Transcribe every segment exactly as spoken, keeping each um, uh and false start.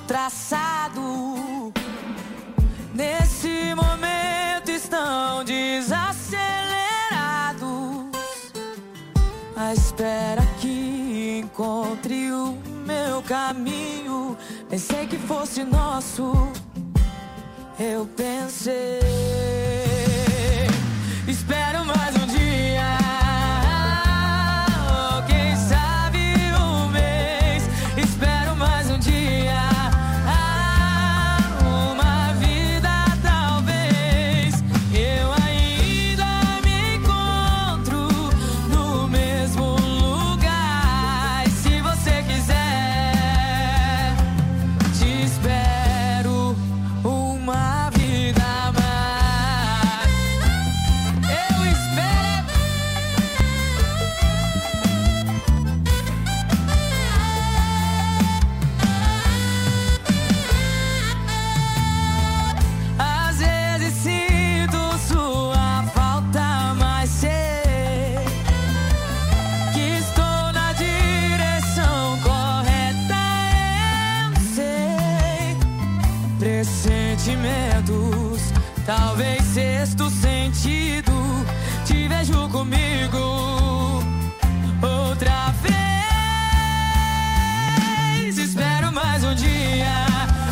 traçado. Nesse momento estão desacelerados, à espera que encontre o meu caminho. Pensei que fosse nosso, eu pensei. Espero mais um dia, ou quem sabe um mês. Espero mais um dia, uma vida talvez. Eu ainda me encontro no mesmo lugar. E se você quiser, te espero uma vida a mais. Eu espero. Às vezes sinto sua falta, mas sei que estou na direção correta. Eu sei. Pressentimentos, talvez sexto sentido. Te vejo comigo outra vez. Espero mais um dia,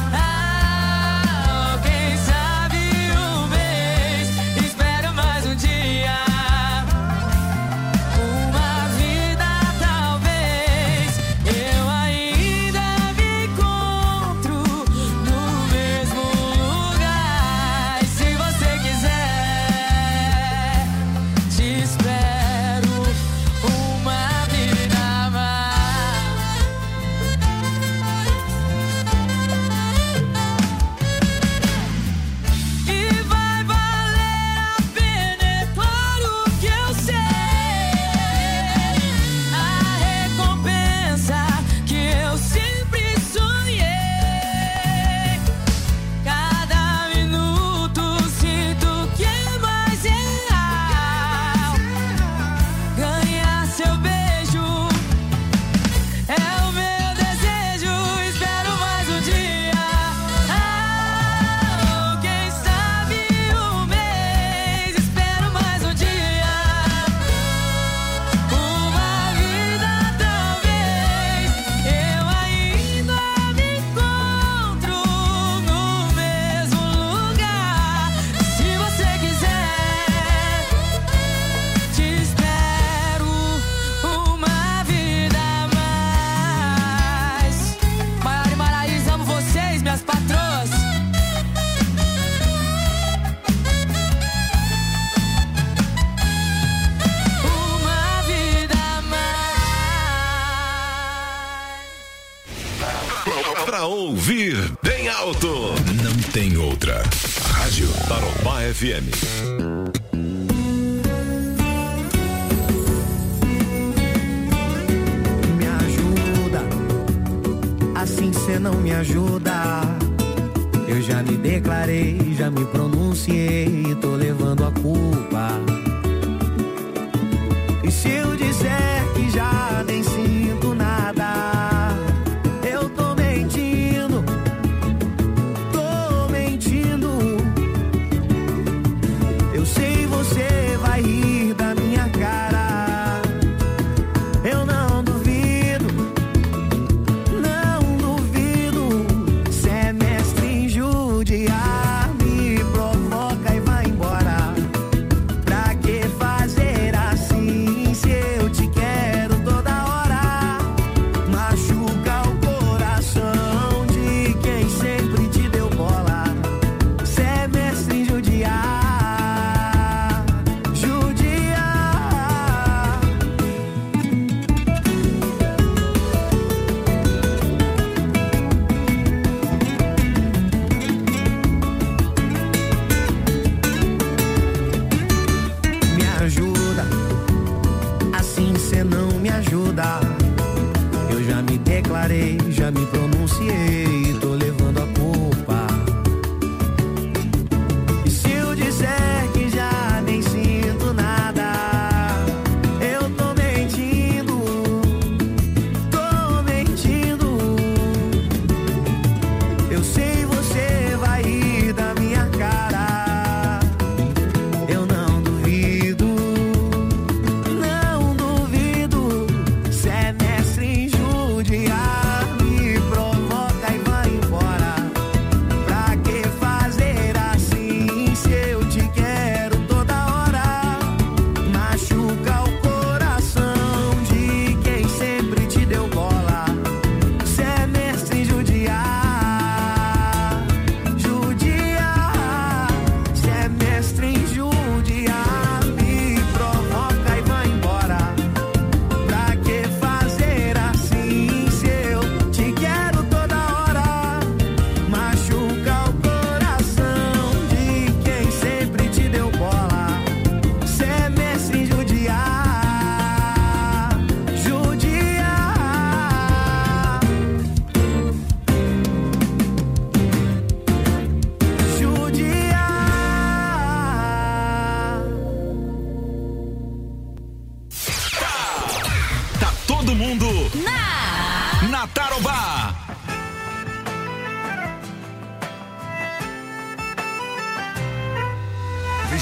ah, quem sabe um mês. Espero mais um dia, uma vida talvez. Eu ainda me encontro no mesmo lugar. E se você quiser, te espero uma vida a mais. E vai valer a pena, é claro que eu sei. A recompensa que eu sempre sonhei. Cada minuto sinto que é mais real. Ganhar seu beijo é o meu desejo. Espero mais um dia, ah, quem sabe um mês. Espero mais um dia, uma vida talvez. Eu ainda me encontro no mesmo lugar. Se você quiser, te espero uma vida a mais. Maiara e Maraís, amo vocês, minhas patroas. Uma vida a mais. Pra ouvir bem alto, não tem outra. Rádio Tarobá F M. Me ajuda, assim cê não me ajuda. Eu já me declarei, já me pronunciei, tô levando a culpa. E se eu disser que já nem sinto nada, eu tô mentindo, tô mentindo. Eu sei você vai rir da minha cara. Eu não duvido, não duvido. Cê é mestre em judiar, me provoca e vai embora. Pra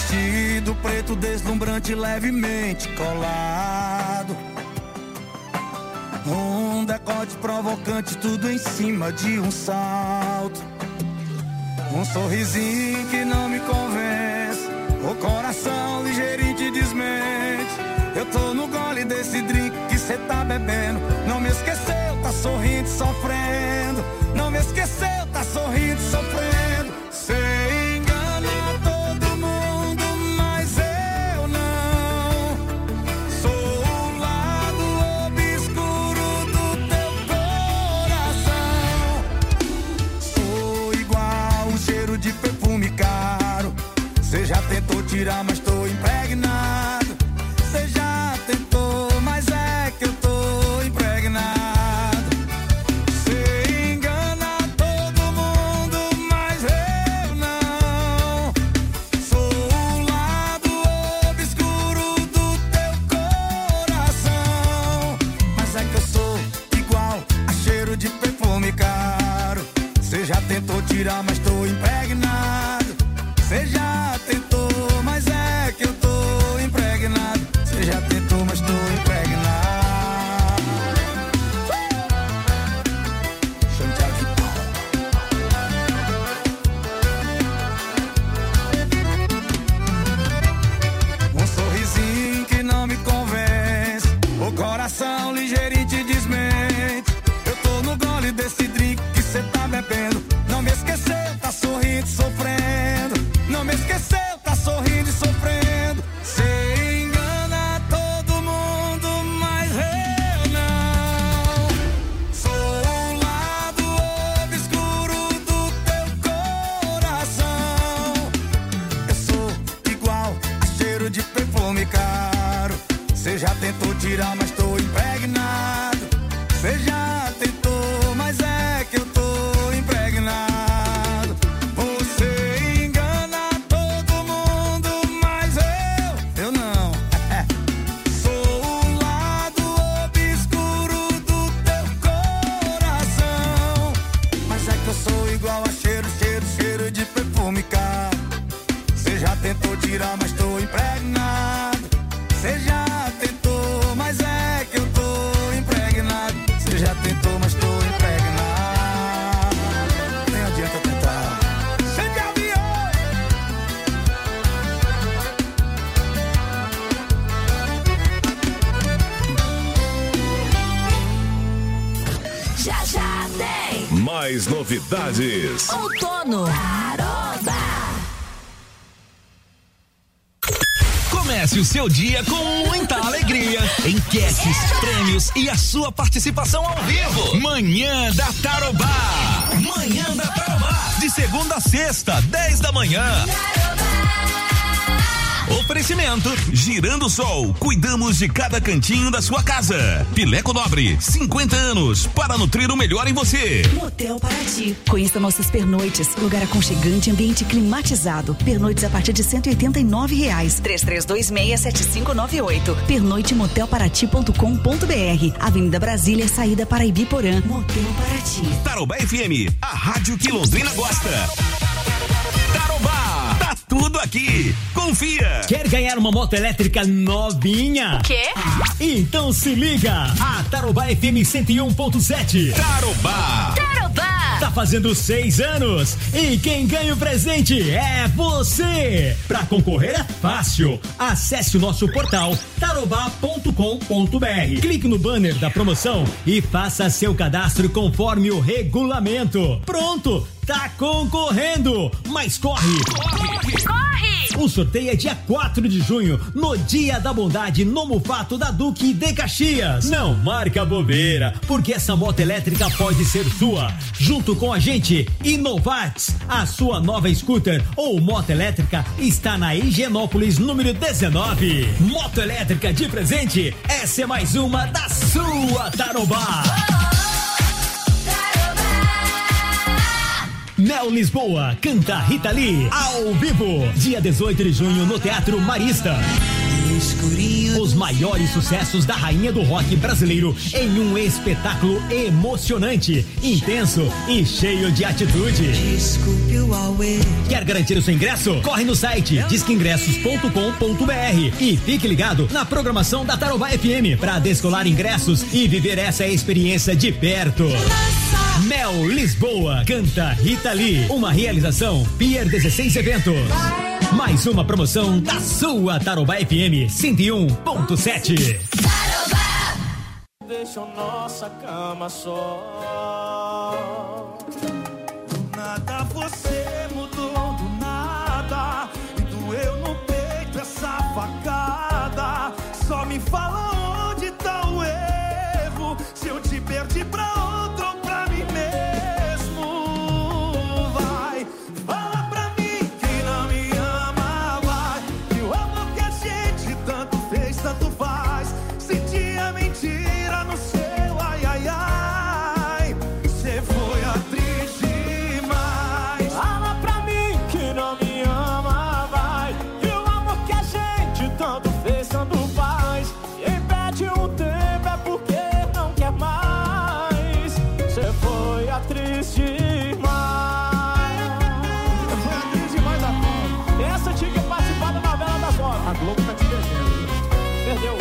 vestido preto deslumbrante levemente colado. Um decote provocante, tudo em cima de um salto. Um sorrisinho que não me convence, o coração ligeirinho te desmente. Eu tô no gole desse drink que cê tá bebendo. Não me esqueceu, tá sorrindo, sofrendo. Não me esqueceu, tá sorrindo, sofrendo. Cê engana todo mundo, mas eu não. Sou o lado obscuro do teu coração. Sou igual um cheiro de perfume caro. Cê já tentou tirar, mas tô impregnado. Cê já tentou, mas é que eu tô impregnado. Cê engana todo mundo, mas eu não. Sou o lado obscuro do teu coração. Mas é que eu sou igual a cheiro de perfume caro. Cê já tentou tirar, mas tô impregnado. Cê já tentou, mas é que eu tô impregnado. Cê já tentou, mas tô impregnado. Um sorrisinho que não me convence, o coração ligeirinho te desmente. Eu tô no gole desse drink que cê tá bebendo. Não me esqueceu, tá sorrindo, sofrendo. Não me esqueceu, tá sorrindo e sofrendo. Cê engana todo mundo, mas eu não. Sou o lado obscuro do teu coração. Eu sou igual a cheiro de perfume caro. Cê já tentou tirar, mas tô impregnado. Cê já tentou, mas é que eu tô impregnado. Você engana todo mundo, mas eu, eu não. Sou o lado obscuro do teu coração. Mas é que eu sou igual a cheiro, cheiro, cheiro de perfume caro. Cê já tentou tirar, mas tô impregnado. Cê já tentou, mas é que eu tô impregnado. Cê já tentou, mas tô impregnado. Nem adianta tentar. Cê me aviou. Já já tem Mais novidades. outono. Comece o seu dia com muita alegria. Enquetes, prêmios e a sua participação ao vivo. Manhã da Tarobá. Manhã da Tarobá. De segunda a sexta, dez da manhã. Oferecimento Girando Sol, cuidamos de cada cantinho da sua casa. Pileco Nobre, cinquenta anos para nutrir o melhor em você. Motel Paraty. Conheça nossas pernoites, lugar aconchegante, ambiente climatizado. Pernoites a partir de cento e oitenta e nove reais. três três dois seis, sete cinco nove oito. pernoite motel paraty ponto com ponto br. Avenida Brasília, saída para Ibiporã. Motel Paraty. Tarobá F M, a rádio que Londrina gosta. Tarobá, tá tudo aqui. Confia. Quer ganhar uma moto elétrica novinha? Quê? Então se liga. A Tarobá F M cento e um ponto sete. Tarobá. Tarobá. Tá fazendo seis anos e quem ganha o presente é você. Pra concorrer é fácil. Acesse o nosso portal tarobá ponto com ponto br. Clique no banner da promoção e faça seu cadastro conforme o regulamento. Pronto, tá concorrendo. Mas corre! Corre! Corre! O sorteio é dia quatro de junho, no Dia da Bondade, no Mufato da Duque de Caxias. Não marca bobeira, porque essa moto elétrica pode ser sua. Junto com a gente, Inovax, a sua nova scooter ou moto elétrica está na Higienópolis número dezenove. Moto elétrica de presente, essa é mais uma da sua Tarobá. Mel Lisboa, canta Rita Lee, ao vivo, dia dezoito de junho no Teatro Marista. Os maiores sucessos da rainha do rock brasileiro em um espetáculo emocionante, intenso e cheio de atitude. Quer garantir o seu ingresso? Corre no site disque ingressos ponto com ponto br e fique ligado na programação da Tarobá F M para descolar ingressos e viver essa experiência de perto. Mel Lisboa canta Rita Lee, uma realização Pier dezesseis Eventos. Mais uma promoção da sua Tarobá F M cento e um ponto sete. Deixa nossa cama só. Do nada você mudou, do nada. E doeu no peito essa facada. Só me fala onde tá o erro. Se eu te perdi pra outro ou pra mim mesmo. Vai, fala pra mim que não me ama, vai. Que o amor que a gente tanto fez, tanto faz. Sentia mentira no seu ai, ai, ai. Cê foi atriz demais. Fala pra mim que não me ama, vai. Que o amor que a gente tanto fez, tanto faz. Quem perde um tempo é porque não quer mais. Cê foi atriz demais. Cê foi atriz demais da Globo. Essa tinha que participar da novela das horas. A Globo tá te devendo. Perdeu.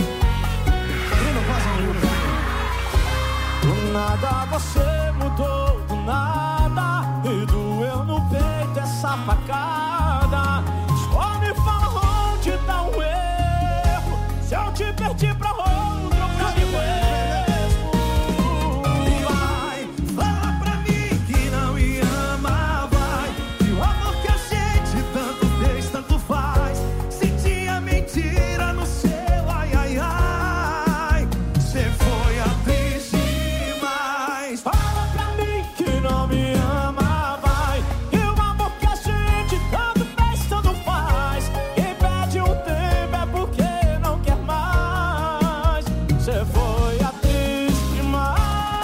Do nada você mudou, do nada. E doeu no peito essa facada. Só me fala onde tá o erro. Se eu te perdi pra outro, pra mim mesmo. Vai, fala pra mim que não me ama, vai. E o amor que a gente tanto fez, tanto faz. Sentia mentira no seu ai, ai, ai. Cê foi atriz demais. Fala pra mim que não me ama, vai. E o amor que a gente tanto fez, tanto faz. Quem perde um tempo é porque não quer mais. Cê foi atriz demais.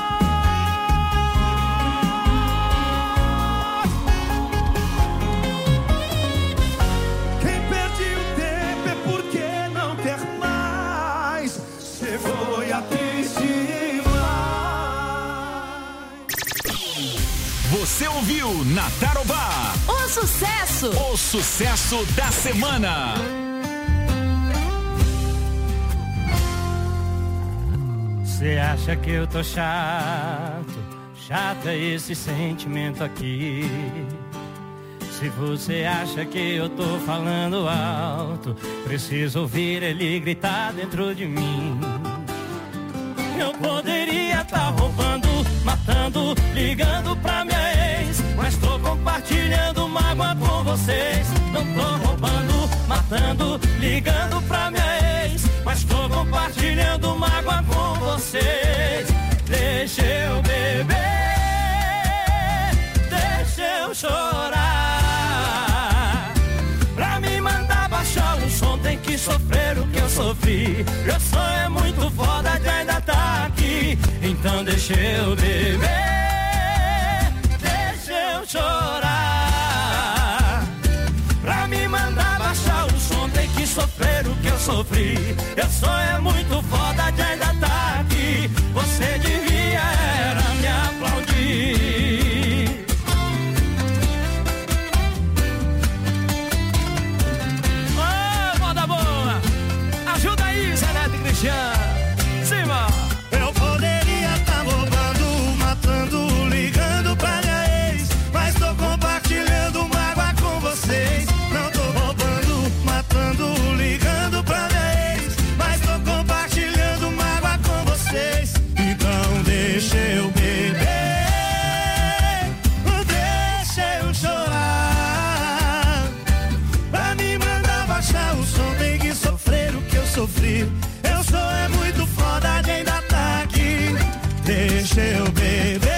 Quem perde o tempo é porque não quer mais. Cê foi atriz demais. Você ouviu na Tarobá O sucesso. o sucesso da semana. Você acha que eu tô chato? Chato é esse sentimento aqui. Se você acha que eu tô falando alto, preciso ouvir ele gritar dentro de mim. Eu poderia tá roubando, matando, ligando pra minha ex, mas tô compartilhando mágoa com vocês. Não tô roubando, matando, ligando pra minha ex, mas tô compartilhando mágoa com vocês. Deixa eu beber, deixa eu chorar. Pra me mandar baixar o som tem que sofrer o que eu sofri. Meu sonho é muito foda de ainda tá aqui. Então deixa eu beber, deixa eu chorar. Pra me mandar baixar o som tem que sofrer o que eu sofri. Meu sonho é muito foda de ainda tá aqui. Você devia era me aplaudir. Ô, moda boa! Ajuda aí, Zé Neto e Cristiano. Cima! Eu poderia tá roubando, matando, ligando pra minha ex, mas tô compartilhando mágoa com vocês. Não tô roubando, matando, ligando pra minha ex, mas tô compartilhando mágoa com vocês. Então deixa eu beber, deixa eu chorar. Pra me mandar baixar o som tem que sofrer o que eu sofri. Eu sou é muito foda de ainda tá aqui. Deixa eu beber,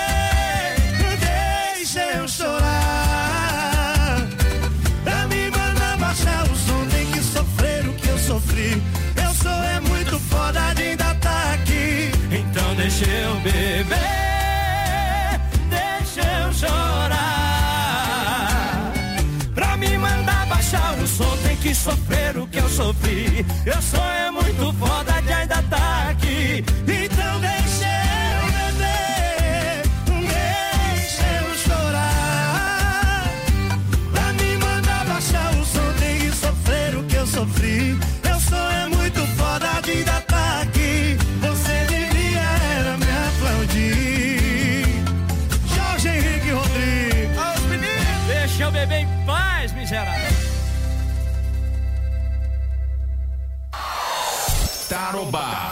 deixa eu chorar. Pra me mandar baixar o som tem que sofrer o que eu sofri. Eu sou é muito foda de ainda tá aqui. Então deixa eu beber, deixa eu chorar. Pra me mandar baixar o som tem que sofrer o que eu sofri. Eu sou é muito foda de ainda tá aqui. Então deixa eu beber, deixa eu chorar. Pra me mandar baixar o som tem que sofrer o que eu sofri. Eu sou é muito foda de ainda tá aqui. Você devia era me aplaudir. Jorge Henrique Rodrigues. Aos meninos, deixa eu beber em paz, miserável. Tarobá.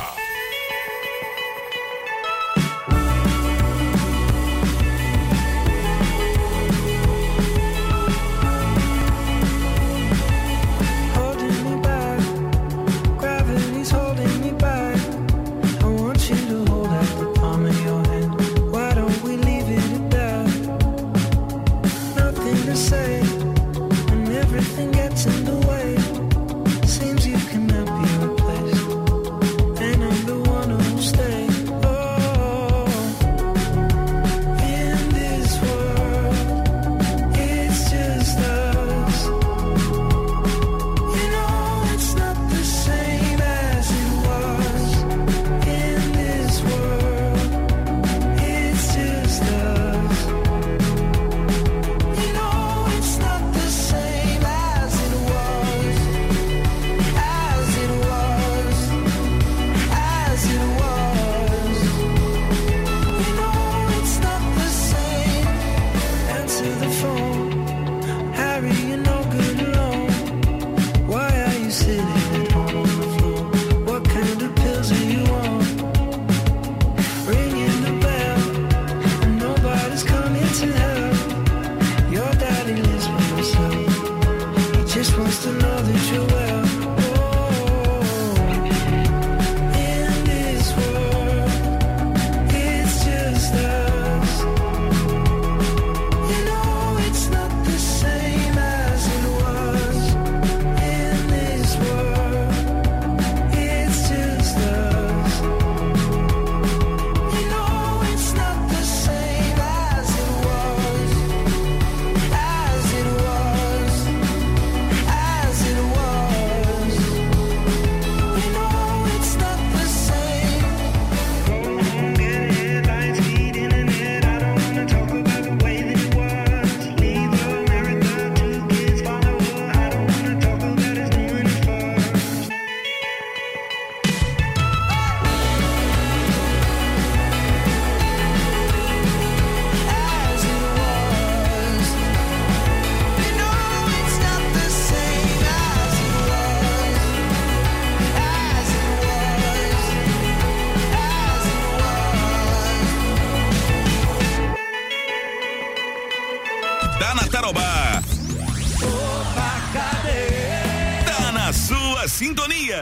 Holding me back, gravity's holding me back. I want you to hold out the palm of your hand. Why don't we leave it at that? Nothing to say, and everything gets in the way. Seems you cannot be replaced, and I'm the one who'll stay. Oh, in this world, it's just us. You know it's not the same as it was. In this world, it's just us. You know it's not the same as it was. As it was, as it was. You know it's not the same. Answer the phone, Harry, you're no good alone. Why are you sitting at home on the floor? What kind of pills are you on? Ringing the bell, and nobody's coming to help. Your daddy lives by himself. He just wants to know that you're well. Oh, in this world, it's just us. You know it's not the same as it was. In this world, it's just us. You know it's not the same as it was. As it was, as it was. You know it's not the same. Go home, get headlines, feed internet. I don't wanna talk about the way that it was. Leave America, two kids follow her. I don't wanna talk about us doing it first. As it was. You know it's not the same as it was. As it was. As it was. Tá na Tarobá. Opa, cadê? Tá na sua sintonia.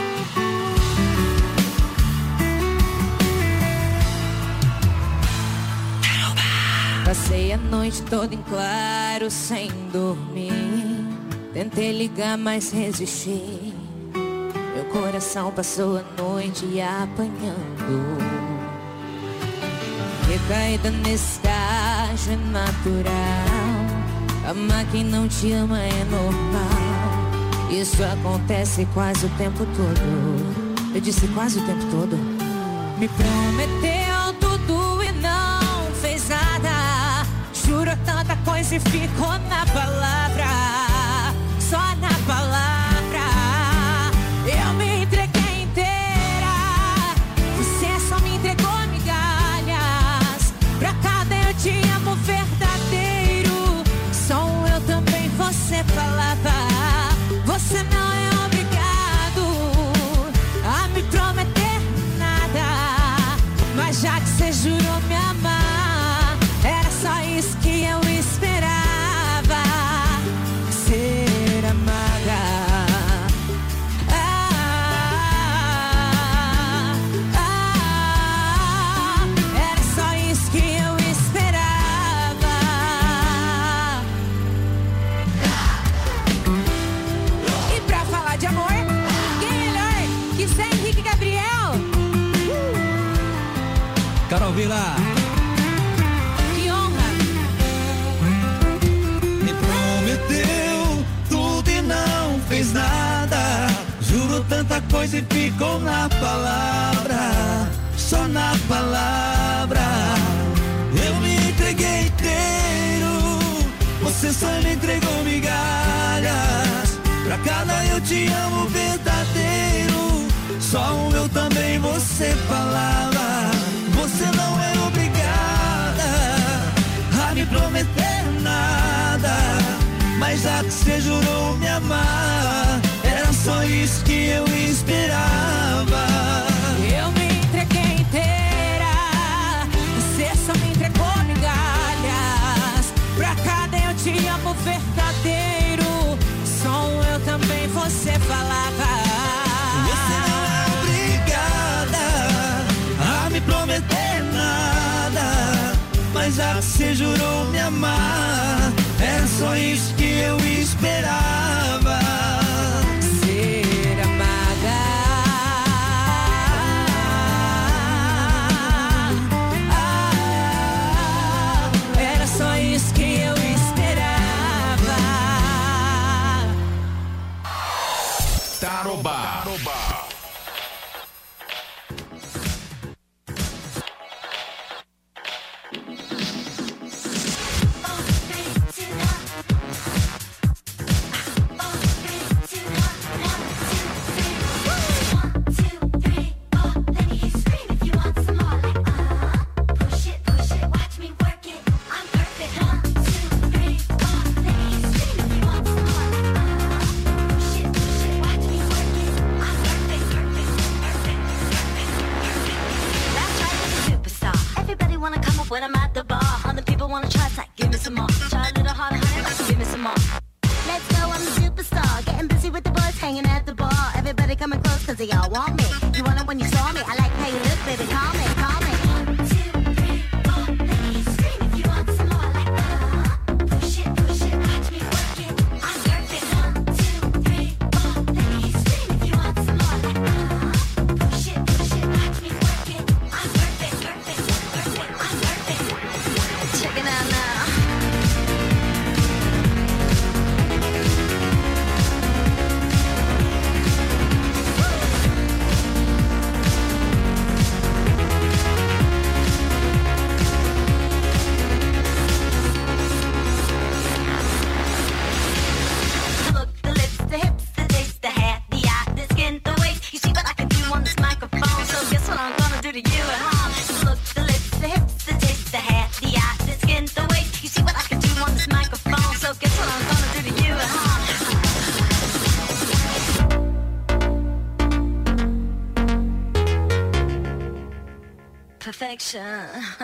Passei a noite toda em claro, sem dormir. Tentei ligar, mas resisti. Meu coração passou a noite apanhando. Recaída nesse estágio é natural. Amar quem não te ama é normal. Isso acontece quase o tempo todo. Eu disse quase o tempo todo. Me prometeu tudo e não fez nada. Jurou tanta coisa e ficou na palavra. Só na palavra. Eu me entreguei inteira. Você só me entregou migalhas. Pra cada eu te amo verdadeiro. Só um eu também você falava. Você não é obrigado a me prometer nada. Mas já que você jurou me amar, era só isso que eu esperava. Ser amada. Ah, ah, era só isso que eu esperava. E pra falar de amor, quem melhor que Zé Henrique Gabriel? Carol Vila. Que honra. Me prometeu tudo e não fez nada. depois e ficou na palavra, só na palavra. Eu me entreguei inteiro, você só me entregou migalhas. Pra cada eu te amo verdadeiro, só um eu também você falava. Você não é obrigada a me prometer nada, mas já que você jurou me amar, era só isso que eu esperava. Eu me entreguei inteira, você só me entregou migalhas. Pra cada eu te amo verdadeiro, só um eu também você falava. Você não é obrigada a me prometer nada, mas já que você jurou me amar, era só isso que eu esperava. Ser amada. Ah, era só isso que eu esperava. Tarobá. When I'm at the bar, other people wanna try, it's like, give me some more. Try a little harder, honey, like, give me some more. Let's go, I'm a superstar. Getting busy with the boys, hanging at the bar. Everybody coming close, cause they all want me. You want it when you saw me, I like how you look, baby, call me, call me. One, two, three, four, let me scream if you want some more, like, uh, push it, push it, watch me work it, I'm perfect. One, two, three, four, let me scream if you want some more, like, uh, push it, push it, watch me work it, I'm perfect, perfect, perfect, I'm perfect. Check it out now. Look, the lips, the hips, the taste, the hair, the eye, the skin, the waist. You see what I can do on this microphone, so guess what I'm gonna do to you at home. Look, the lips, the hips, the taste, the hair, the eye, the skin, the waist. You see what I can do on this microphone, so guess what I'm gonna do to you at home. Perfection.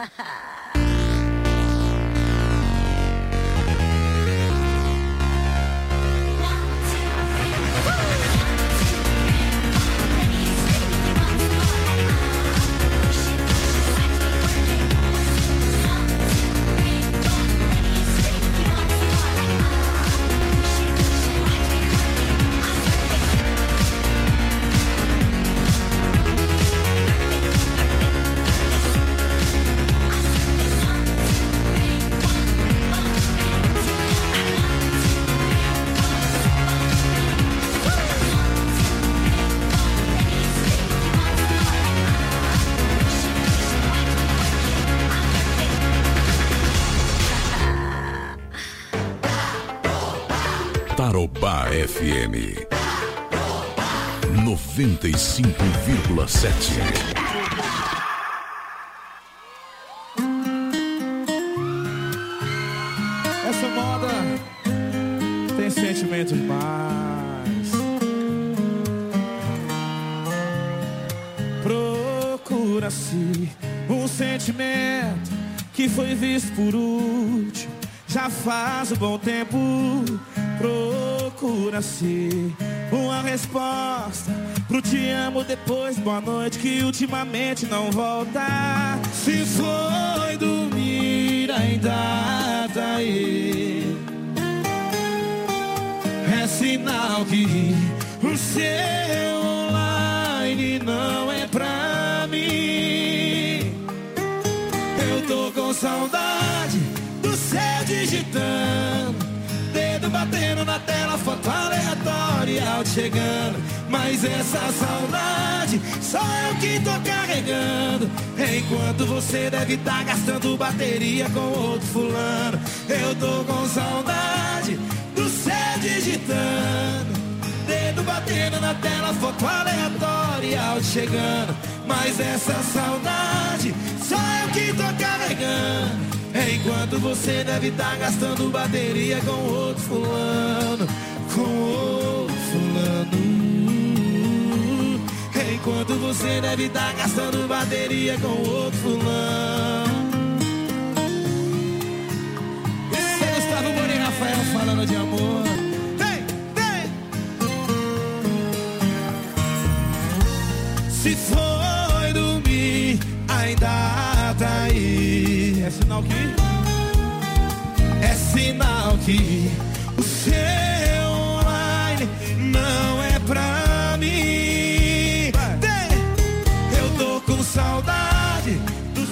Tarobá F M noventa e cinco vírgula sete. Essa moda tem sentimento demais. Procura-se um sentimento que foi visto por último, já faz um bom tempo. Procura-se uma resposta pro te amo depois, boa noite, que ultimamente não volta. Se foi dormir ainda tá aí, é sinal que o seu online não é pra mim. Eu tô com saudade do céu digitando, dedo batendo na tela, foto aleatória. alto chegando, mas essa saudade só eu que tô carregando. Enquanto você deve tá gastando bateria com outro fulano, eu tô com saudade do céu digitando, dedo batendo na tela, foto aleatória, alto chegando, mas essa saudade só eu que tô carregando. Enquanto você deve tá gastando bateria com outro fulano, com outro fulano. Enquanto você deve tá gastando bateria com outro fulano. Esse é Gustavo Moreira e Rafael falando de amor. Vem, vem! Se foi dormir, ainda tá aí. É sinal que? É sinal que o seu online não é pra mim. Eu tô com saudade do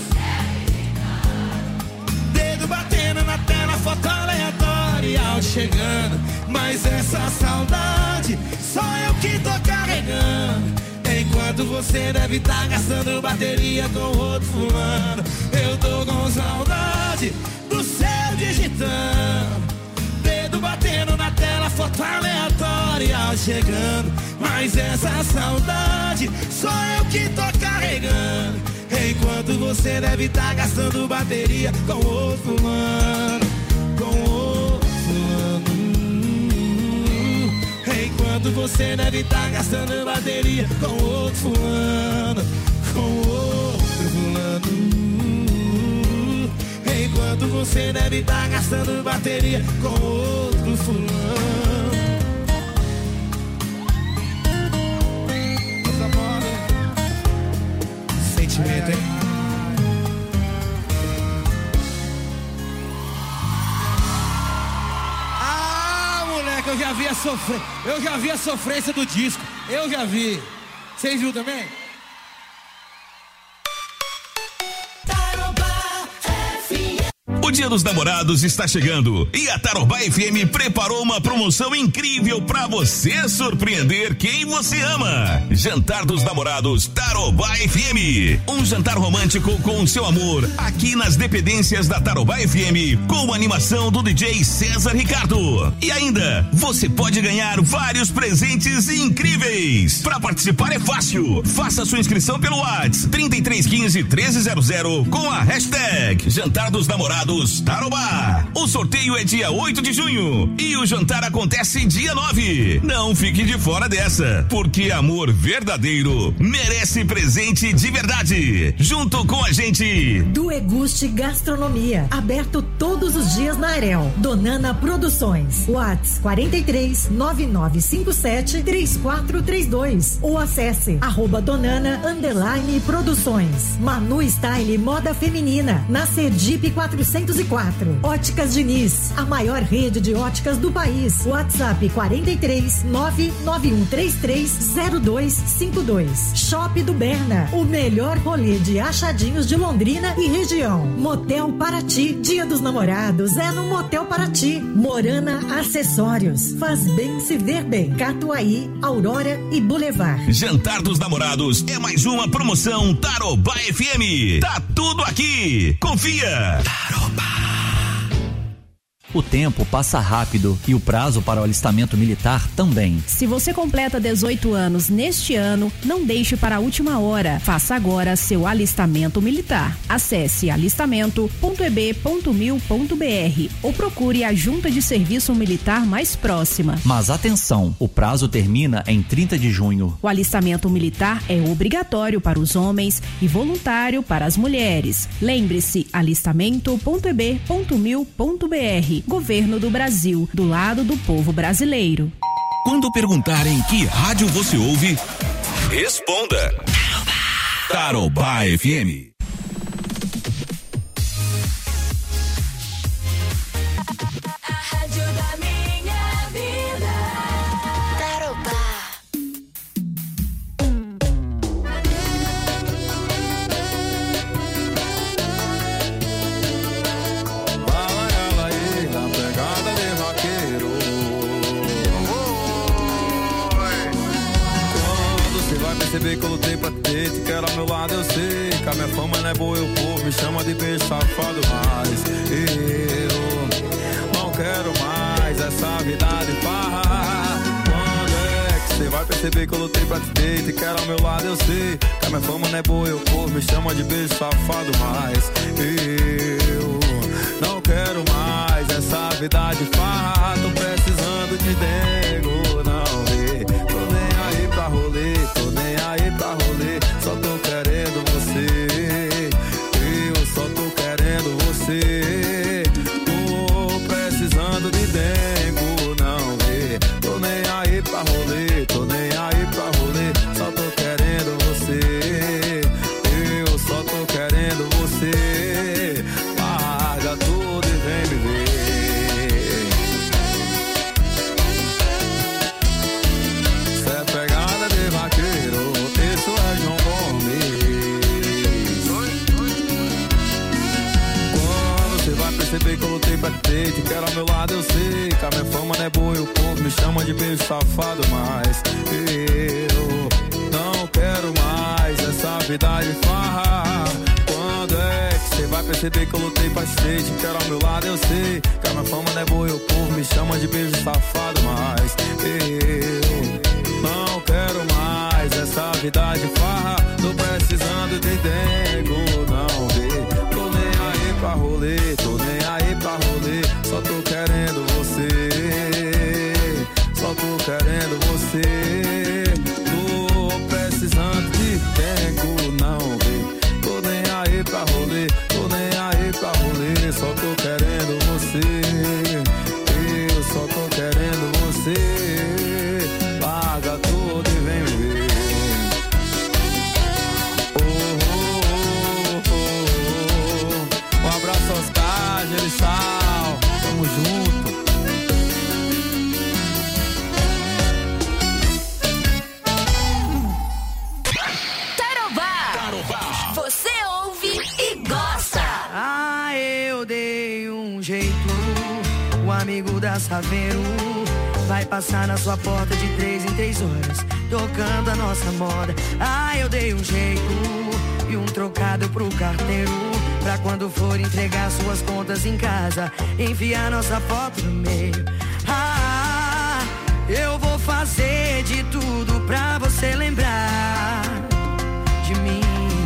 dedo batendo na tela, foto aleatória, chegando, mas essa saudade só eu que tô carregando. Enquanto você deve tá gastando bateria com outro fulano, eu tô com saudade do céu digitando, dedo batendo na tela, foto aleatória chegando, mas essa saudade só eu que tô carregando. Enquanto você deve tá gastando bateria com outro fulano, com outro fulano. Enquanto você deve tá gastando bateria com outro fulano, com outro fulano. Enquanto você deve tá gastando bateria com outro fulano. Nossa moda, sentimento, hein? Ah, moleque, eu já vi a sofrência. Eu já vi a sofrência do disco. Eu já vi. Vocês viram também? O Dia dos Namorados está chegando e a Tarobá F M preparou uma promoção incrível para você surpreender quem você ama. Jantar dos Namorados Tarobá F M. Um jantar romântico com o seu amor aqui nas dependências da Tarobá F M com a animação do D J César Ricardo. E ainda, você pode ganhar vários presentes incríveis. Para participar é fácil. Faça sua inscrição pelo WhatsApp trinta e três quinze, treze zero zero com a hashtag Jantar dos Namorados Tarobá. O sorteio é dia oito de junho e o jantar acontece dia nove. Não fique de fora dessa, porque amor verdadeiro merece presente de verdade. Junto com a gente do Eguste Gastronomia, aberto todos os dias na Arel. Donana Produções, WhatsApp quarenta e três, nove nove cinco sete, três quatro três dois ou acesse arroba Donana underline Produções. Manu Style Moda Feminina, na Sergipe quatrocentos e quatro. Óticas Diniz, a maior rede de óticas do país. WhatsApp quarenta e três, nove nove um três três, zero dois cinco dois. Shop do Berna, o melhor rolê de achadinhos de Londrina e região. Motel Paraty, Dia dos Namorados é no Motel Paraty. Morana Acessórios, faz bem se ver bem. Catuaí, Aurora e Boulevard. Jantar dos Namorados é mais uma promoção Tarobá F M. Tá tudo aqui. Confia. Tarobá. O tempo passa rápido e o prazo para o alistamento militar também. Se você completa dezoito anos neste ano, não deixe para a última hora. Faça agora seu alistamento militar. Acesse alistamento ponto e b ponto mil ponto b r ou procure a junta de serviço militar mais próxima. Mas atenção, o prazo termina em trinta de junho. O alistamento militar é obrigatório para os homens e voluntário para as mulheres. Lembre-se, alistamento ponto e b ponto mil ponto b r. Governo do Brasil, do lado do povo brasileiro. Quando perguntarem que rádio você ouve, responda Tarobá F M. perceber que eu lutei pra ter, te quero ao meu lado, eu sei que a minha fama não é boa, eu povo me chama de beijo safado, mas eu não quero mais essa vida de farra. Quando é que você vai perceber que eu lutei pra te ter, te quero ao meu lado, eu sei que a minha fama não é boa, eu povo me chama de beijo safado, mas eu não quero mais essa vida de farra. Tô precisando de dengo, não vê. Tô nem aí pra rolê, tô nem aí pra rolê. Só tô querendo você, eu só tô querendo você. Tô precisando de dengo, não vê. Tô nem aí pra rolê, tô nem aí pra rolê. Só tô querendo você, eu só tô querendo você. Larga tudo e vem me ver. Cê é pegada de vaqueiro, isso é João Gomes. Quando cê vai perceber que eu lutei pra ter, te quero ao meu lado, eu sei que a minha fama não é boa, o povo me chama de beijo safado, mas eu não quero mais essa vida de farra. Quando é que cê vai perceber que eu lutei pra ser, te quero ao meu lado, eu sei que a minha fama não é boa, o povo me chama de beijo safado, mas eu não quero mais essa vida de farra. Tô precisando de dengo, não vê. Tô nem aí pra rolê, tô nem aí pra rolê. Só tô querendo você, só tô querendo você. Tô precisando de dengo, não vê. Tô nem aí pra rolê, tô nem aí pra rolê. Só tô querendo você, eu só tô querendo você. Larga tudo e vem me ver. Oh, oh, oh, oh. Um abraço aos Oscar, Gersal, tamo junto. Tarobá. Você ouve e gosta. Ah, eu dei um jeito. O amigo da Saveiro vai passar na sua porta de três em três horas, tocando a nossa moda. Ah, eu dei um jeito e um trocado pro carteiro, pra quando for entregar suas contas em casa, enfiar nossa foto no meio. Ah, eu vou fazer de tudo pra você lembrar de mim.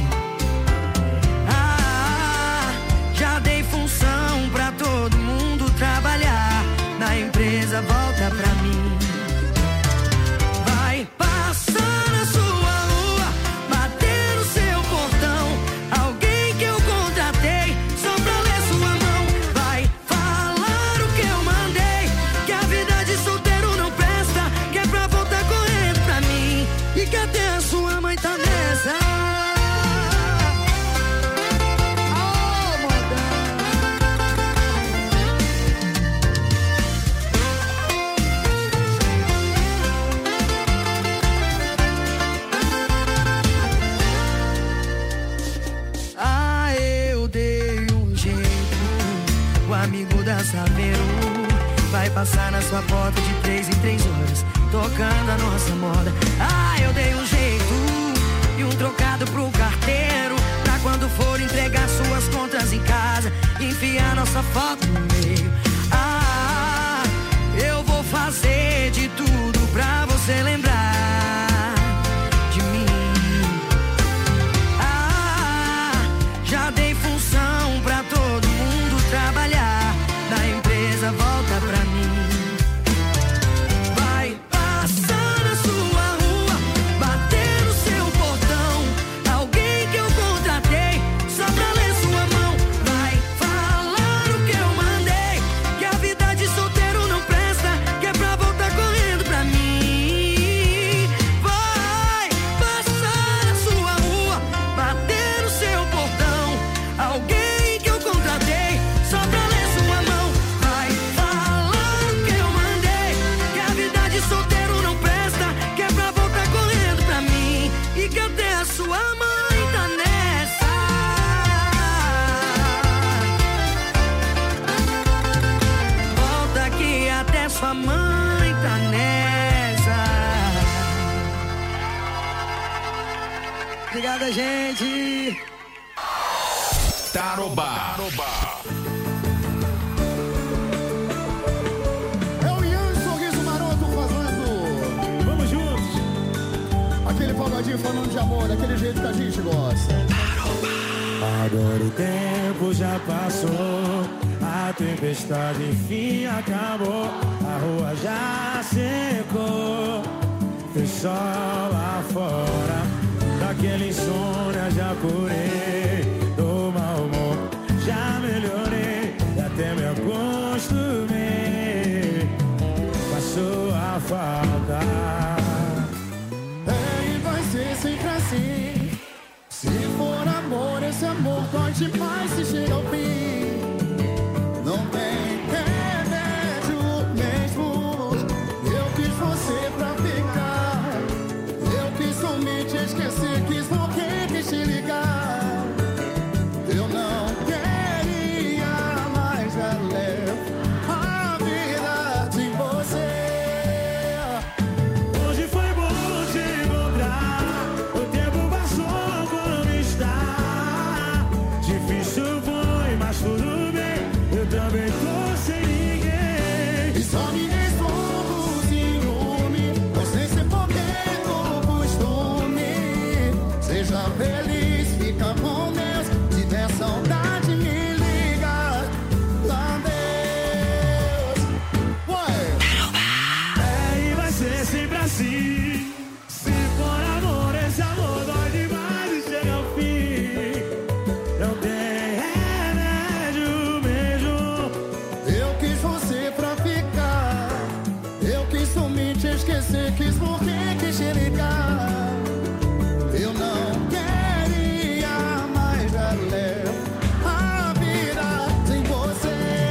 Ah, já dei função pra todo mundo trabalhar, na empresa volta pra mim. Vai passar na sua rua, bater no seu portão, alguém que eu contratei só pra ler sua mão. Vai falar o que eu mandei, que a vida de solteiro não presta, que é pra voltar correndo pra mim, e que até a sua mãe tá nessa. Amigo da Saveiro vai passar na sua porta de três em três horas, tocando a nossa moda. Ah, eu dei um jeito e um trocado pro carteiro, pra quando for entregar suas contas em casa, enfiar nossa foto no meio. Ah, eu vou fazer de tudo pra você lembrar de mim. Ah, já dei função pra todo mundo trabalhar, na empresa volta pra mim. Vai passar na sua rua, bater no seu portão, alguém que eu contratei só pra ler sua mão. Vai falar o que eu mandei, que a vida de solteiro não presta, que é pra voltar correndo pra mim. Vai passar na sua rua, bater no seu portão, alguém que eu contratei só pra ler sua mão. Vai falar o que eu mandei, que a vida de solteiro não presta, que é pra voltar correndo pra mim, e que até a sua mãe tá nessa. Volta que até sua mãe tá nessa. Obrigada, gente. Tarobá. É o Ian Sorriso Maroto fazendo. Vamos juntos. Aquele pagodinho falando de amor, daquele jeito que a gente gosta. Agora o tempo já passou, a tempestade enfim acabou, a rua já secou, fez sol lá fora, daquele insônia já curei, do mau humor já melhorei, e até me acostumei, passou a falta. É, e vai ser sempre assim. Se for amor, esse amor dói demais se chega ao fim. Não tem remédio mesmo. Eu quis você pra ficar. Eu quis sumir, te esquecer, quis morrer, quis te ligar. Eu não queria mais dar leve a vida sem você. Hoje foi bom te encontrar, o tempo passou como está. Difícil foi, mas tudo bem, eu também tô sem ninguém. E só me responde o ciúme, não sei se porque do costume. Seja feliz, fica com Deus, se der saudade me liga. Lá Deus. Ué. É, e vai ser sempre assim. Se for amor, esse amor dói demais e chega ao fim. Não tem remédio mesmo. Eu quis você pra ficar. Eu quis sumir, te esquecer, quis morrer, quis te ligar. Eu não queria mais dar leve a vida sem você.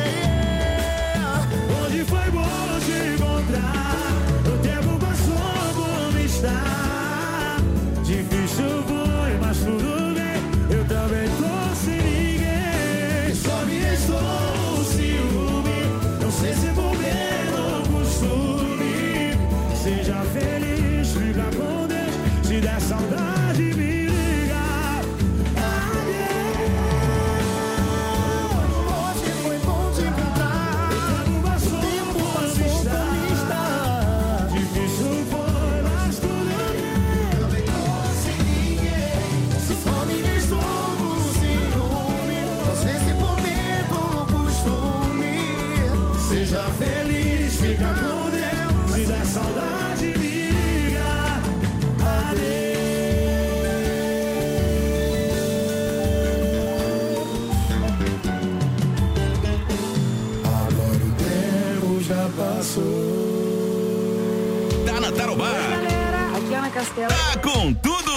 Hoje foi bom te encontrar, o tempo passou como está. Difícil foi, mas tudo bem, eu também tô sem ninguém. Só me restou o ciúme, não sei se vou ver ou costume. Seja feliz, fica com Deus, se der saudade me liga. Hoje foi bom te encontrar. O tempo passou como está. Difícil foi, mas tudo bem. Também tô sem ninguém. Se só me restou o ciúme, não sei se por medo ou costume. Seja feliz, fica com Deus, se der saudade me liga. Agora o tempo já passou. Tá na Tarobá. Galera, aqui é Ana Castela. Tá com tudo.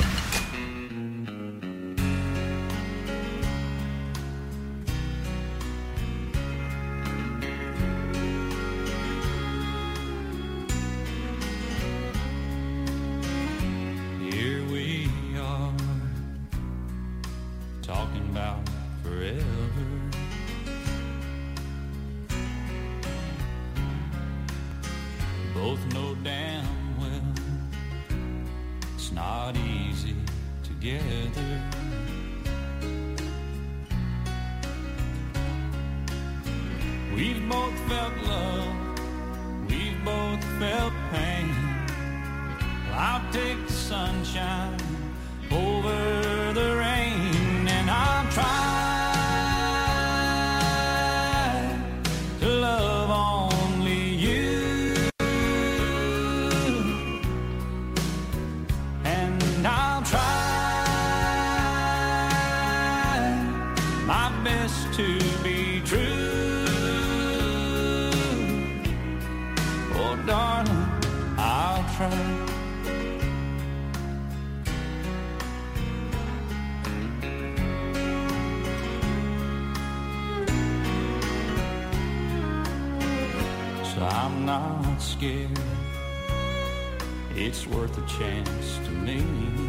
Here we are, talking about forever. Both know damn well it's not easy together. We've both felt love, we've both felt pain. I'll take the sunshine over the rain, and I'll try to love only you, and I'll try my best to be true. Oh, darling, I'll try. I'm not scared, it's worth a chance to me.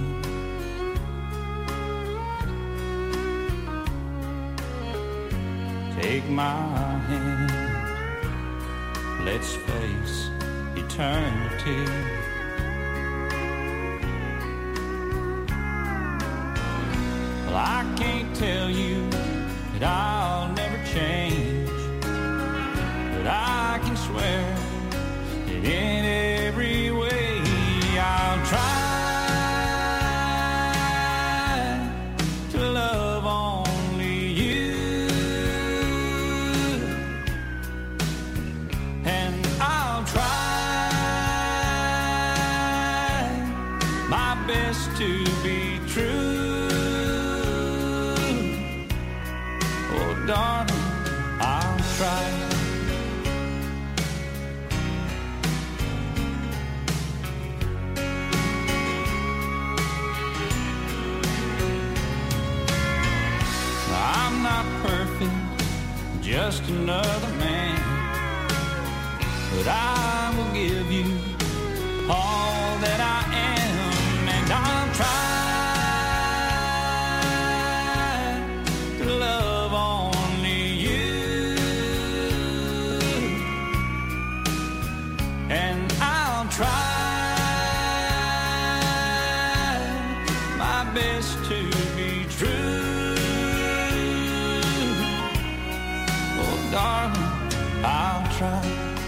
Take my hand, let's face eternity. can't tell you that I'll never change, but I can swear that in every way I'll try to love only you, and I'll try my best to be true. Oh, darling, I'll try. I'm not perfect, just another man, but I will give you all that I am, and I'll try to love only you, and I'll try my best to be true. Oh, darling, I'll try.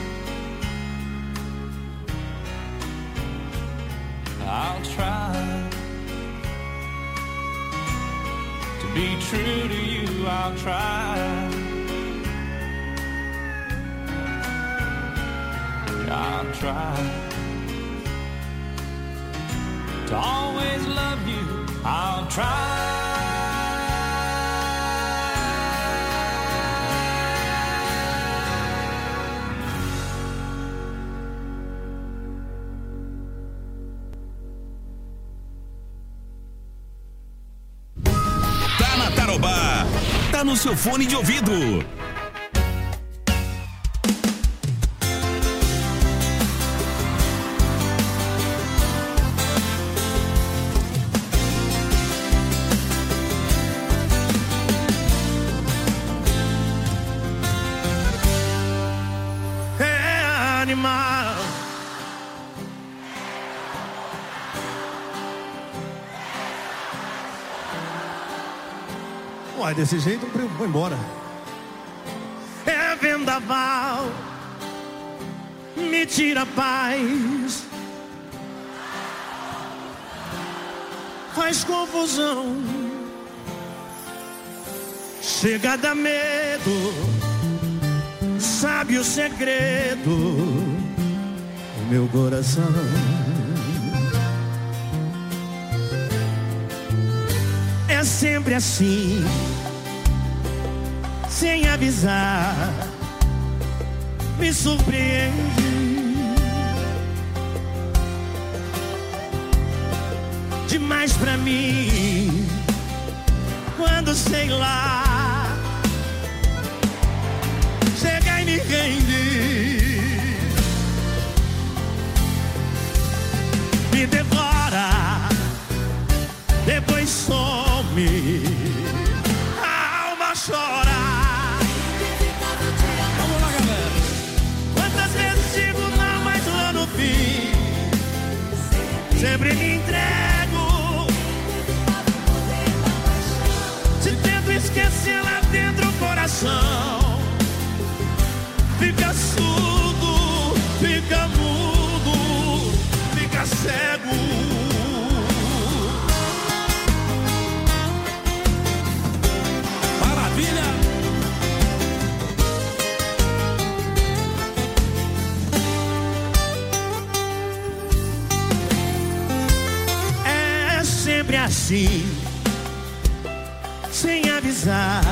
I'll try to be true to you. I'll try. I'll try to always love you. I'll try. Tá na Tarobá, tá no seu fone de ouvido. É animal. Uai, desse jeito eu vou embora. É vendaval, me tira a paz, faz confusão, chega a dar medo, sabe o segredo do meu coração. É sempre assim, sem avisar, me surpreende demais pra mim. Quando sei lá, chega e me rende, me devora, depois some, a alma chora. Vamos lá, galera. Quantas vezes digo não, mas lá no fim sempre me entrego. Se tento esquecer lá dentro o coração fica surdo, fica mudo, fica cego. É sempre assim, sem avisar,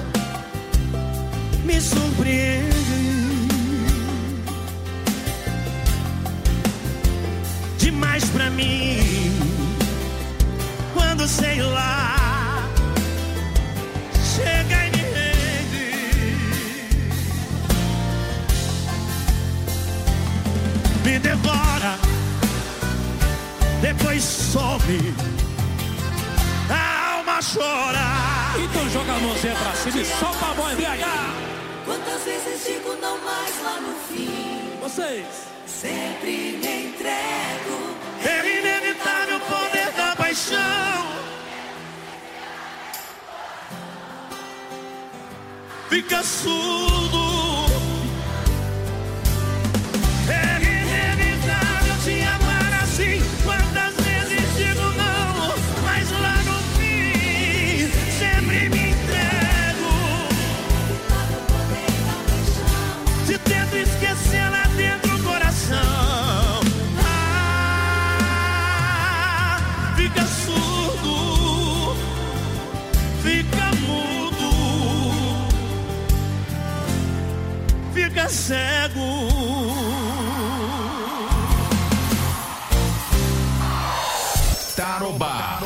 me surpreende demais pra mim. Quando sei lá, chega e me rende, me devora, depois some, a alma chora. Então joga a mãozinha pra cima e solta a bola em B H. Quantas vezes digo não mais lá no fim? Vocês sempre me entrego. É inevitável o poder da paixão. fica surdo. É inevitável te amar assim. Quantas vezes digo não, mas lá no fim sempre me entrego. Te tento esquecer lá dentro do coração. Ah, fica surdo, fica mudo, fica cego. Tarobá.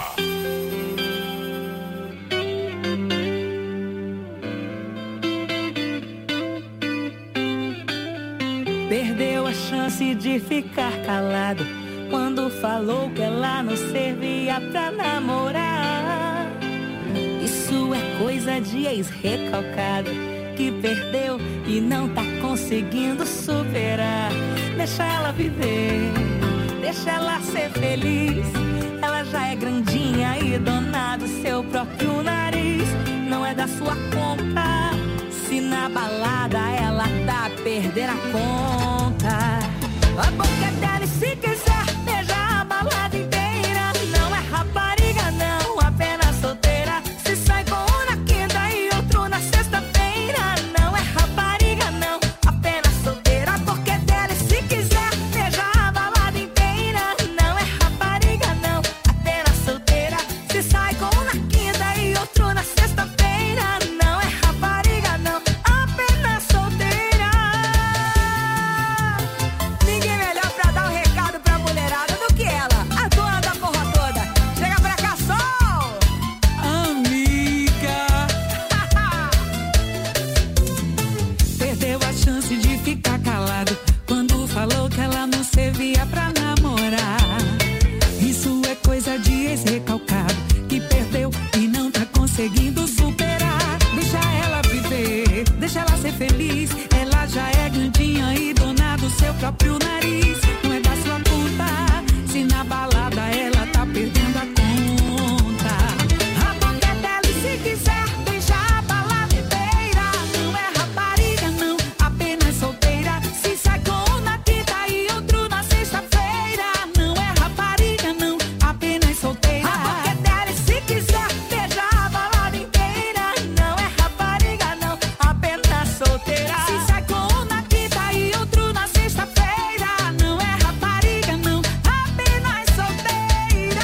Perdeu a chance de ficar calado quando falou que ela não servia pra namorar. Isso é coisa de ex-recalcado que perdeu e não tá conseguindo superar. Deixa ela viver, deixa ela ser feliz. Ela já é grandinha e dona do seu próprio nariz. Não é da sua conta se na balada ela tá perdendo a conta. A boca é dela e se quiser beijar a balada inteira. Não é rapariga não, apenas solteira. Se sai com um na quinta e outro na sexta-feira. Não é rapariga não, apenas solteira. A boca é dela e se quiser beijar a balada inteira. Não é rapariga não, apenas solteira. Se sai com um na quinta e outro na sexta-feira. Não é rapariga não, apenas solteira. Ninguém melhor pra dar um recado pra mulherada do que ela, a dona da porra toda. Chega pra cá, Sol! Amiga! Perdeu a chance de ficar calado quando falou que ela não servia pra namorar. Isso é coisa de ex-recalcado que perdeu e não tá conseguindo superar. Deixa ela viver, deixa ela ser feliz. Ela já é grandinha e dona do seu próprio nariz. Não é da sua conta se na balada ela tá perdendo a conta. A boca é dela e se quiser beijar a balada inteira. Não é rapariga não, apenas solteira. Se sai com um na quinta e outro na sexta-feira. Não é rapariga não, apenas solteira. A boca é dela e se quiser beijar a balada inteira. Não é rapariga não, apenas solteira. Se sai com um na quinta e outro na sexta-feira. Não é rapariga não, apenas solteira.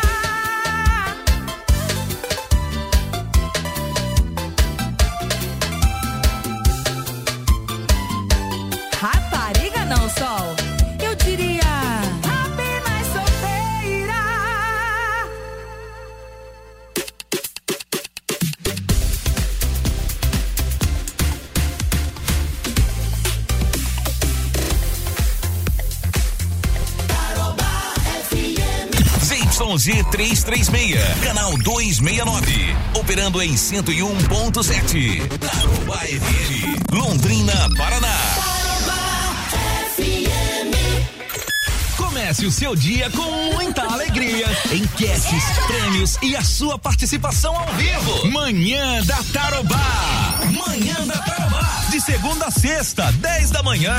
Rapariga não, Sol. Eu diria apenas solteira. Z Y Z trezentos e trinta e seis, canal duzentos e sessenta e nove, operando em cento e um ponto sete. Tarobá F M, Londrina, Paraná. Comece o seu dia com muita alegria, enquetes, prêmios e a sua participação ao vivo. Manhã da Tarobá. Manhã da Tarobá. De segunda a sexta, dez da manhã.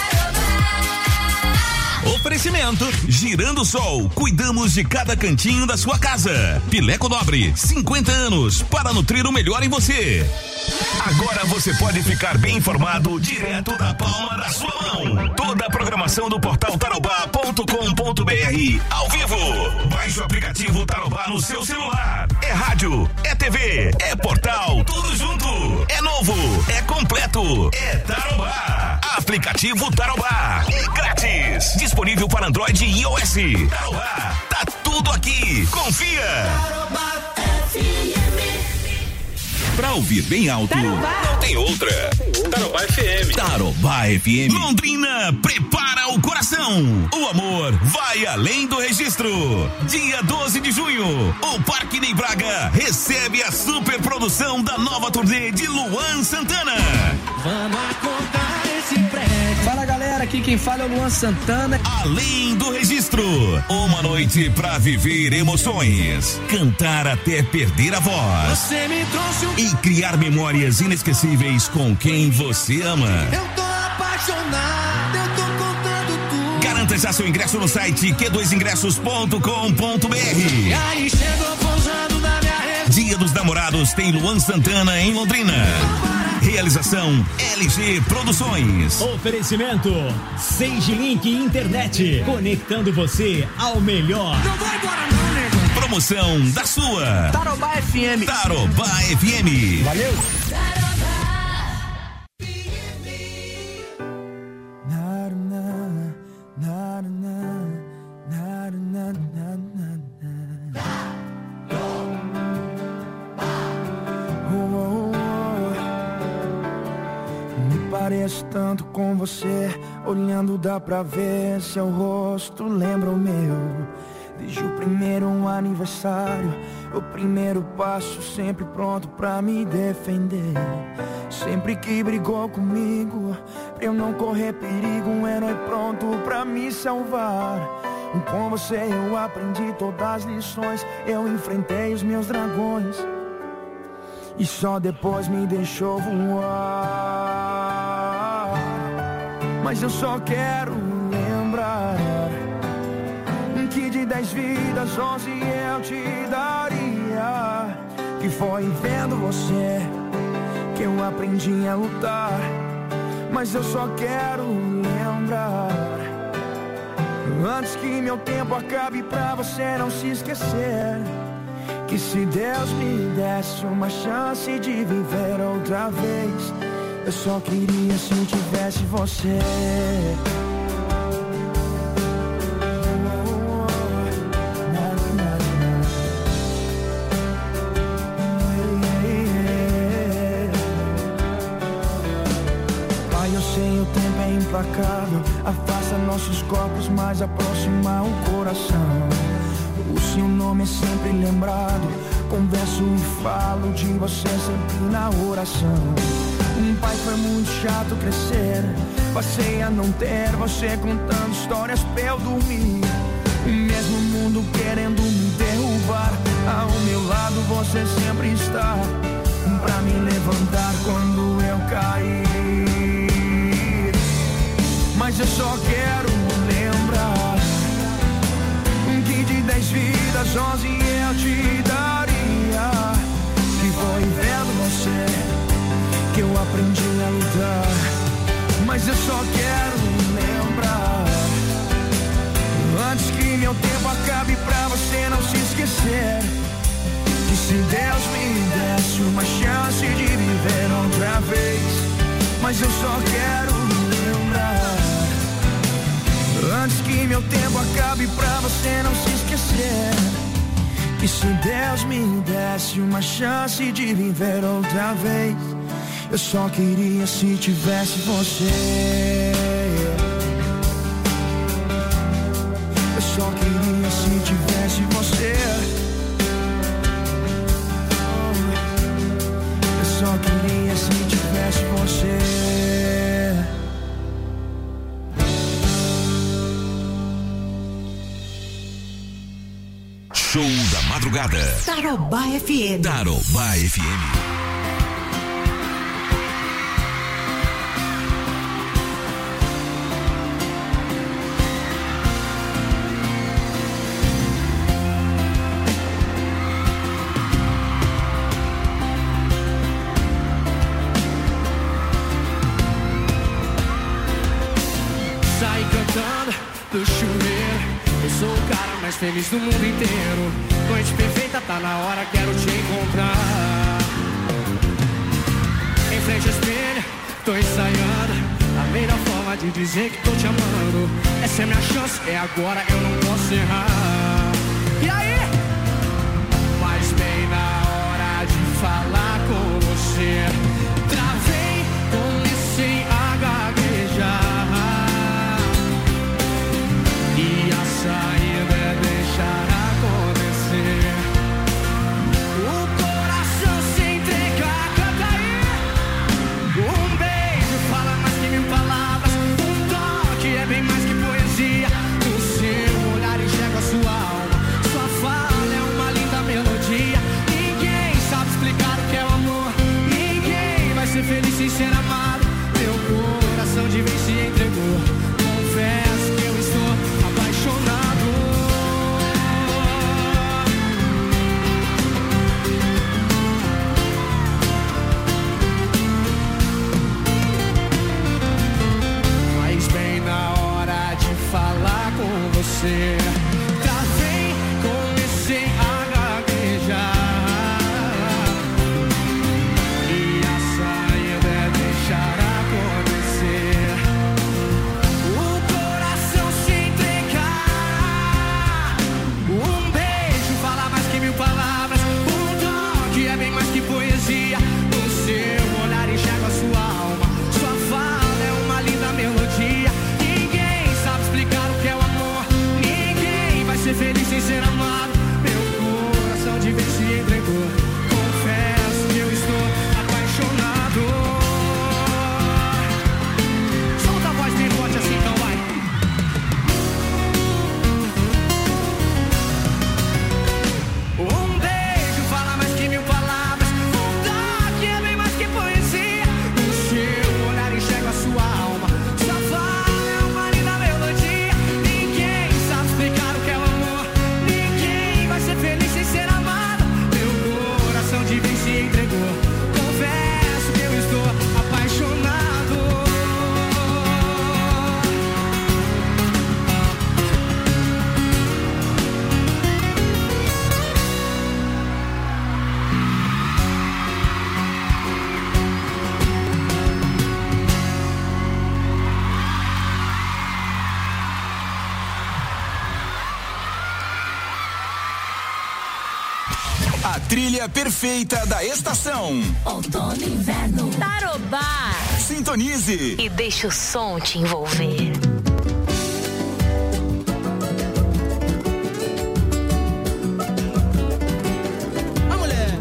Oferecimento Girando o Sol, cuidamos de cada cantinho da sua casa. Pileco Nobre, cinquenta anos para nutrir o melhor em você. Agora você pode ficar bem informado direto da palma da sua mão. Toda a programação do portal tarobá ponto com ponto br ao vivo. Baixe o aplicativo Tarobá no seu celular. É rádio, é T V, é portal, tudo junto. É novo, é completo, é Tarobá. Aplicativo Tarobá, é grátis. Disponível para Android e iOS. Tarobá, tá tudo aqui. Confia. Tarobá F M. Pra ouvir bem alto, Tarobá. Não tem outra. Tarobá F M. Tarobá F M. Londrina, prepara o coração. O amor vai além do registro. Dia doze de junho, o Parque Ney Braga recebe a super produção da nova turnê de Luan Santana. Vamos acordar esse prédio. Fala galera, aqui aqui quem fala é o Luan Santana. Além do registro, uma noite pra viver emoções, cantar até perder a voz Você me trouxe um... e criar memórias inesquecíveis com quem você ama. Eu tô apaixonado, eu tô contando tudo. Garanta já seu ingresso no site q dois ingressos ponto com ponto b r. E aí chegou pousando na minha rede. Dia dos Namorados tem Luan Santana em Londrina. Realização L G Produções. Oferecimento Sage Link Internet, conectando você ao melhor. Não vai embora não, nego. Promoção da sua Tarobá F M. Tarobá F M. Valeu. Pareço tanto com você, olhando dá pra ver seu rosto lembra o meu. Desde o primeiro aniversário, o primeiro passo, sempre pronto pra me defender. Sempre que brigou comigo, pra eu não correr perigo, um herói pronto pra me salvar. Com você eu aprendi todas as lições, eu enfrentei os meus dragões e só depois me deixou voar. Mas eu só quero lembrar que de dez vidas, onze eu te daria. Que foi vendo você que eu aprendi a lutar. Mas eu só quero lembrar, antes que meu tempo acabe, pra você não se esquecer, que se Deus me desse uma chance de viver outra vez, eu só queria se tivesse você. Pai, eu sei o tempo é implacável, afasta nossos corpos, mas aproxima o coração. O seu nome é sempre lembrado, converso e falo de você sempre na oração. Um pai foi muito chato crescer, passei a não ter você contando histórias pra eu dormir. O mesmo mundo querendo me derrubar, ao meu lado você sempre está, pra me levantar quando eu cair. Mas eu só quero lembrar que de dez vidas, onze eu te daria. Que foi vendo você que eu aprendi a lutar. Mas eu só quero lembrar, antes que meu tempo acabe, pra você não se esquecer, que se Deus me desse uma chance de viver outra vez. Mas eu só quero lembrar, antes que meu tempo acabe, pra você não se esquecer, que se Deus me desse uma chance de viver outra vez, eu só queria se tivesse você. Eu só queria se tivesse você. Eu só queria se tivesse você. Show da madrugada. Tarobá F M. Tarobá F M. Do chuveiro, eu sou o cara mais feliz do mundo inteiro. Noite perfeita, tá na hora, quero te encontrar. Em frente ao espelho, tô ensaiando a melhor forma de dizer que tô te amando. Essa é minha chance, é agora, eu não posso errar. E aí? Mas bem na hora de falar com você, travei, comecei a gaguejar. E a saída é deixar acontecer. O coração se entregar, canta aí. Um beijo fala mais que mil palavras. Um toque você. Travei, comecei a gaguejar. E a saída é deixar acontecer. O coração se entregar. Um beijo fala mais que mil palavras. Um toque é bem mais que poesia. No seu olhar enxergo a sua alma. Sua fala é uma linda melodia. Ninguém sabe explicar o que é o amor. Ninguém vai ser feliz sem ser amado. Meu coração de vez se entregou. Confesso que eu estou apaixonado. Solta a voz bem forte assim, então vai. Um beijo fala mais que mil palavras. Um toque é bem mais que poesia. No seu olhar enxergo a sua alma. Sua fala é uma linda melodia. Ninguém sabe explicar o que é o amor. Ninguém vai ser feliz sem ser amado. Meu coração de vez se entregou. Confesso que eu estou apaixonado. A trilha perfeita da estação. Outono e inverno. Tarobá. Sintonize. E deixa o som te envolver. A mulher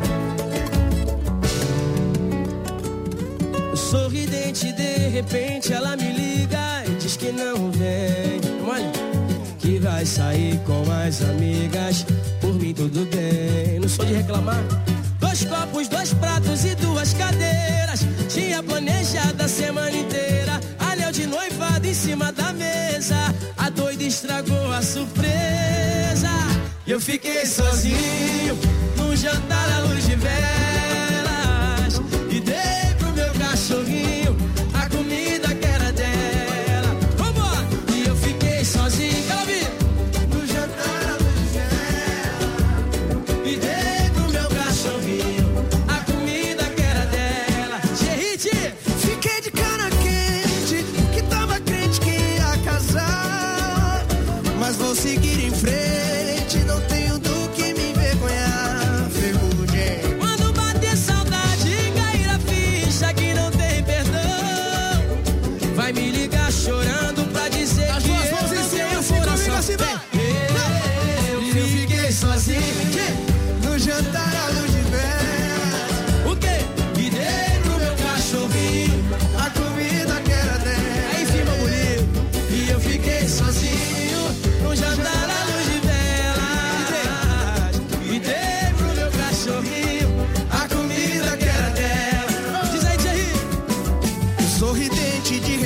sorridente, de repente ela me liga e diz que não vem. Olha, que vai sair com as amigas. Por mim tudo bem, não sou de reclamar. Dois copos, dois pratos e duas cadeiras. Tinha planejado a semana inteira. Anel de noivado em cima da mesa. A doida estragou a surpresa. Eu fiquei sozinho num jantar à luz de velas. E dei pro meu cachorrinho a comida que era dela. Vambora! E eu fiquei sozinho, quero ouvir. No jantar à luz de velas. E dei pro meu cachorrinho a comida que era dela. Gerrite! Fiquei de cara quente, que tava crente que ia casar. Mas vou seguir em frente, não tenho do que me envergonhar. Ferrugem. Quando bater saudade, cair a ficha que não tem perdão. Vai me ligar chorando.